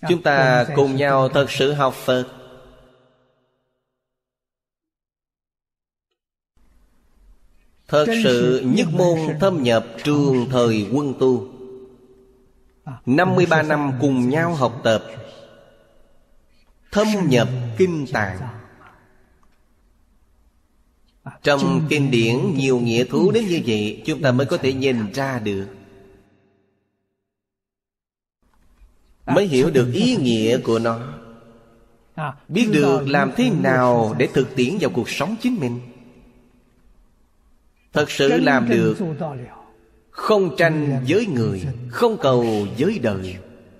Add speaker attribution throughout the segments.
Speaker 1: Chúng ta cùng nhau thật sự học Phật, thật sự nhất môn thâm nhập trường thời quân tu. 53 năm cùng nhau học tập, thâm nhập kinh tạng. Trong kinh điển nhiều nghĩa thú đến như vậy, chúng ta mới có thể nhìn ra được, mới hiểu được ý nghĩa của nó, biết được làm thế nào để thực tiễn vào cuộc sống chính mình. Thật sự làm được, không tranh với người, không cầu với đời.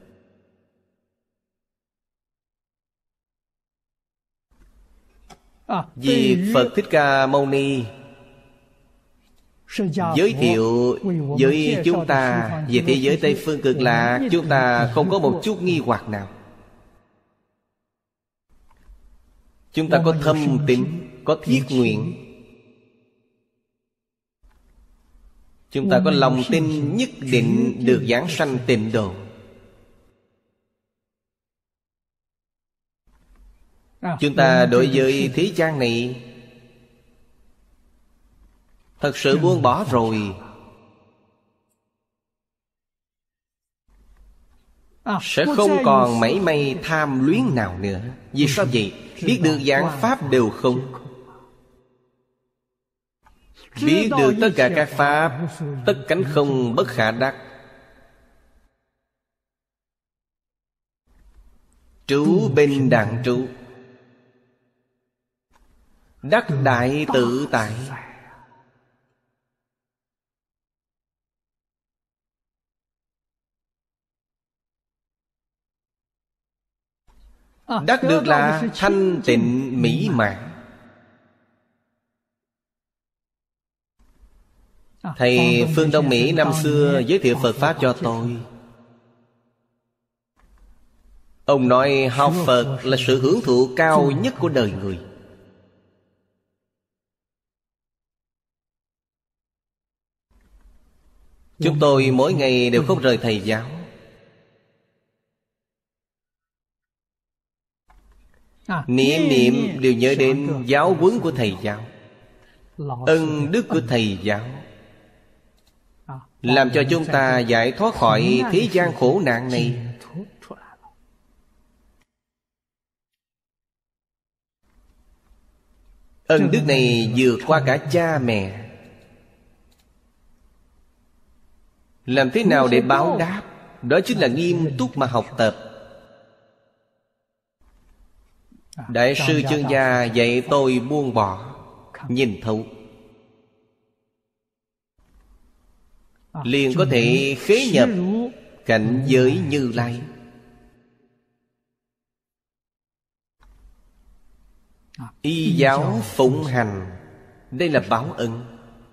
Speaker 1: Vì Phật Thích Ca Mâu Ni giới thiệu với chúng ta về thế giới Tây Phương Cực Lạc, chúng ta không có một chút nghi hoặc nào. Chúng ta có thâm tín, có thiết nguyện, chúng ta có lòng tin nhất định được giảng sanh tịnh độ. Chúng ta đối với thế gian này thật sự buông bỏ rồi, sẽ không còn mảy may tham luyến nào nữa. Vì sao vậy? Biết được giảng pháp đều không, biết được tất cả các pháp tất cánh không bất khả đắc. Trú bình đẳng trú, đắc đại tự tại. Đắc được là thanh tịnh mỹ mãn. Thầy Phương Đông Mỹ năm xưa giới thiệu Phật Pháp cho tôi. Ông nói học Phật là sự hưởng thụ cao nhất của đời người. Chúng tôi mỗi ngày đều không rời thầy giáo. Niệm niệm đều nhớ đến giáo huấn của thầy giáo, ân đức của thầy giáo, làm cho chúng ta giải thoát khỏi thế gian khổ nạn này. Ân đức này vượt qua cả cha mẹ. Làm thế nào để báo đáp? Đó chính là nghiêm túc mà học tập. Đại sư Chương Gia dạy tôi buông bỏ, nhìn thấu, liền có thể khế nhập cảnh giới Như Lai. Y giáo phụng hành, đây là báo ân.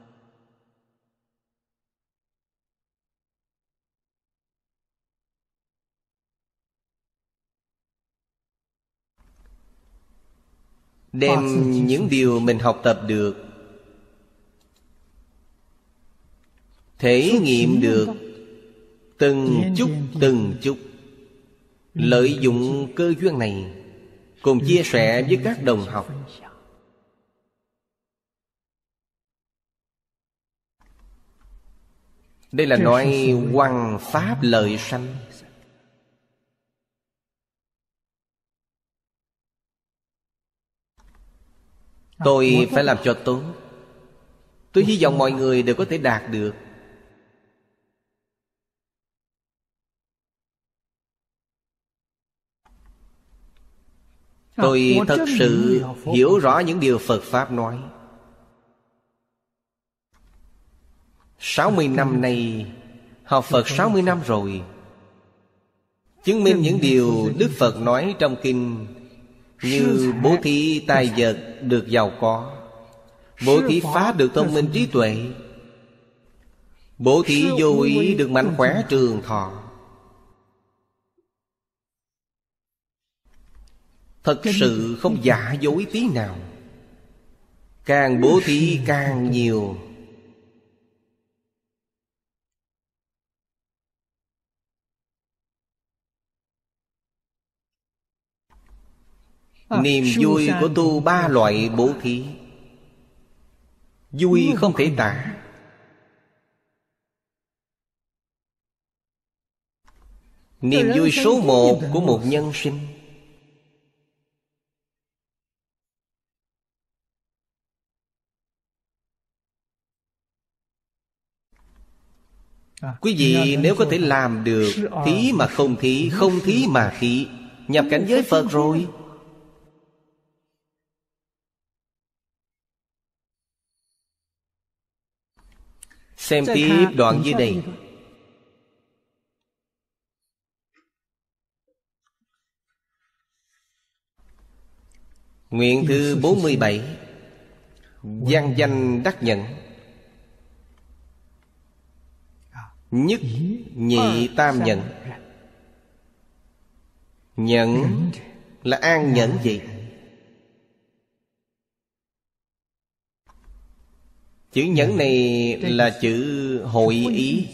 Speaker 1: Đem những điều mình học tập được, thể nghiệm được, từng chút lợi dụng cơ duyên này, cùng chia sẻ với các đồng học. Đây là nói hoằng pháp lợi sanh. Tôi phải làm cho tốt. Tôi hy vọng mọi người đều có thể đạt được. Tôi thật sự hiểu rõ những điều Phật Pháp nói. 60 năm nay, học Phật 60 năm rồi, chứng minh những điều Đức Phật nói trong kinh, như bố thí tài vật được giàu có, bố thí pháp được thông minh trí tuệ, bố thí vô ý được mạnh khỏe trường thọ. Thật sự không giả dối tí nào. Càng bố thí càng nhiều. Niềm vui của tu ba loại bố thí, vui không thể tả. Niềm vui số một của một nhân sinh. Quý vị nếu có thể làm được thí mà không thí, không thí mà thí, nhập cảnh giới Phật rồi. Xem tiếp đoạn dưới đây. Nguyện thứ 47. Văn danh đắc nhận. Nhất nhị tam nhận. Nhẫn là an nhẫn vậy. Chữ nhẫn này là chữ hội ý.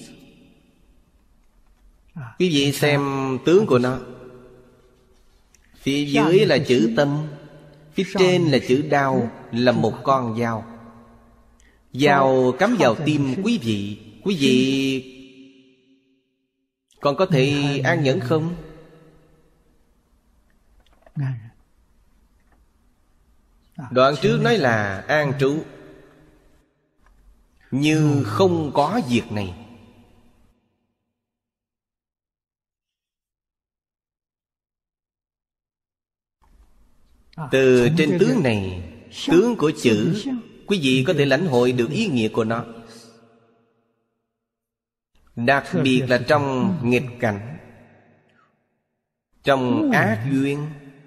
Speaker 1: Quý vị xem tướng của nó. Phía dưới là chữ tâm, phía trên là chữ đao, là một con dao. Dao cắm vào tim quý vị. Quý vị còn có thể an nhẫn không? Đoạn trước nói là an trú, như không có việc này. Từ trên tướng này, tướng của chữ, quý vị có thể lãnh hội được ý nghĩa của nó. Đặc biệt là trong nghịch cảnh, trong ác duyên,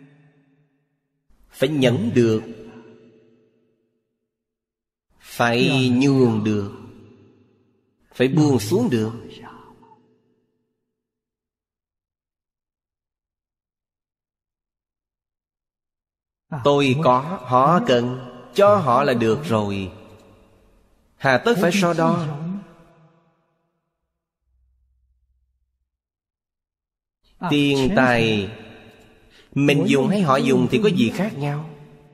Speaker 1: phải nhẫn được, phải nhường được, phải buông xuống được. Tôi có, họ cần, cho họ là được rồi. Hà tất phải so đo. Tiền tài mình dùng hay họ dùng thì có gì khác nhau.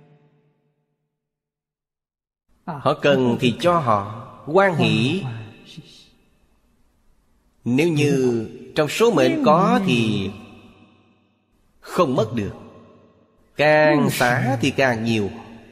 Speaker 1: Họ cần thì cho họ, hoan hỷ. Nếu như trong số mệnh có thì không mất được, càng xả thì càng nhiều.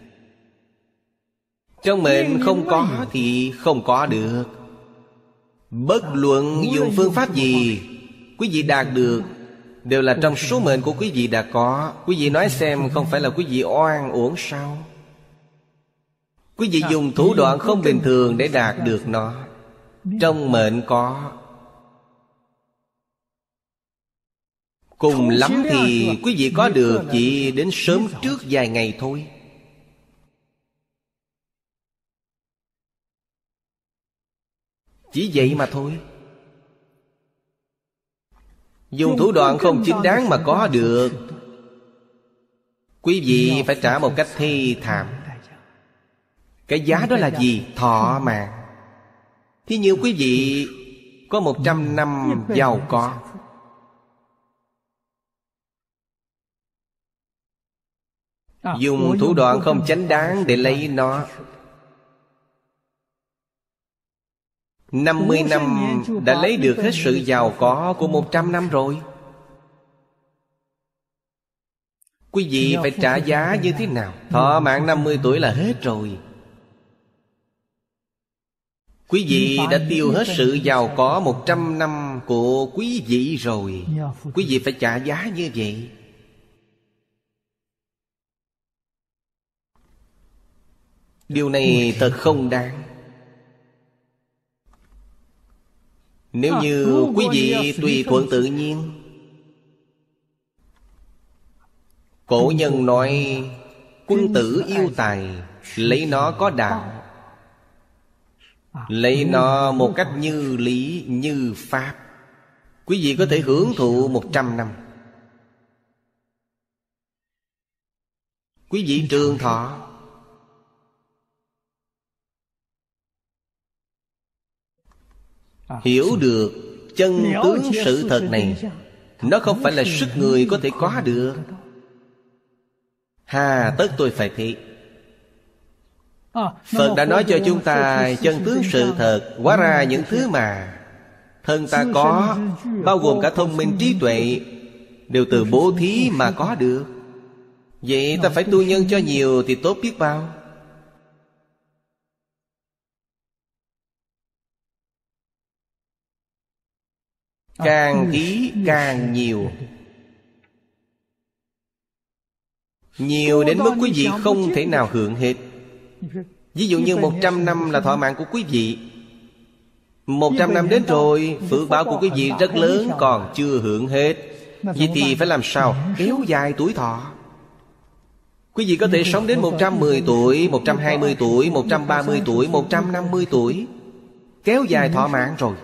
Speaker 1: Trong mệnh không có thì không có được. Bất luận dùng phương pháp gì, quý vị đạt được đều là trong số mệnh của quý vị đã có. Quý vị nói xem, không phải là quý vị oan uổng sao? Quý vị dùng thủ đoạn không bình thường để đạt được nó. Trong mệnh có. Cùng lắm thì quý vị có được chỉ đến sớm trước vài ngày thôi. Chỉ vậy mà thôi. Dùng thủ đoạn không chính đáng mà có được, quý vị phải trả một cách thê thảm. Cái giá đó là gì? Thọ mạng. Thí như quý vị có 100 năm giàu có, dùng thủ đoạn không chánh đáng để lấy nó, 50 năm đã lấy được hết sự giàu có của 100 năm rồi. Quý vị phải trả giá như thế nào? Thọ mạng 50 tuổi là hết rồi. Quý vị đã tiêu hết sự giàu có 100 năm của quý vị rồi. Quý vị phải trả giá như vậy. Điều này thật không đáng. Nếu như quý vị tùy thuận tự nhiên, cổ nhân nói quân tử yêu tài, lấy nó có đạo, lấy nó một cách như lý như pháp, quý vị có thể hưởng thụ 100 năm. Quý vị trường thọ. Hiểu được chân tướng sự thật này, nó không phải là sức người có thể có được. Hà tất tôi phải thế? Phật đã nói cho chúng ta chân tướng sự thật. Hóa ra những thứ mà thân ta có, bao gồm cả thông minh trí tuệ, đều từ bố thí mà có được. Vậy ta phải tu nhân cho nhiều thì tốt biết bao. Càng thí càng nhiều. Nhiều đến mức quý vị không thể nào hưởng hết. Ví dụ như 100 năm là thọ mạng của quý vị. 100 năm đến rồi, phước báo của quý vị rất lớn, còn chưa hưởng hết. Vậy thì phải làm sao? Kéo dài tuổi thọ. Quý vị có thể sống đến 110 tuổi, 120 tuổi, 130 tuổi, 150 tuổi. Kéo dài thọ mạng rồi.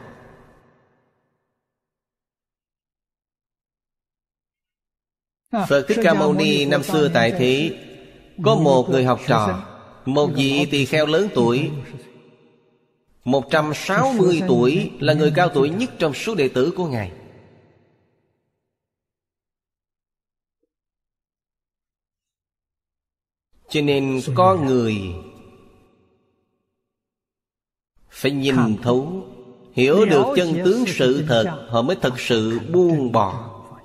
Speaker 1: Phật Thích Ca Mâu Ni năm xưa tại thế, có một người học trò, một vị tỳ kheo lớn tuổi, 160 tuổi, là người cao tuổi nhất trong số đệ tử của Ngài. Cho nên con người phải nhìn thấu, hiểu được chân tướng sự thật, họ mới thật sự buông bỏ.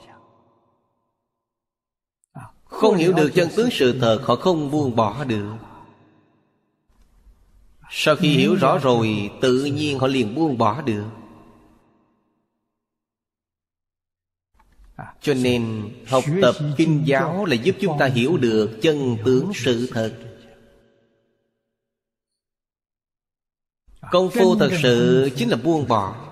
Speaker 1: Không hiểu được chân tướng sự thật, họ không buông bỏ được. Sau khi hiểu rõ rồi, tự nhiên họ liền buông bỏ được. Cho nên học tập kinh giáo là giúp chúng ta hiểu được chân tướng sự thật. Công phu thật sự chính là buông bỏ.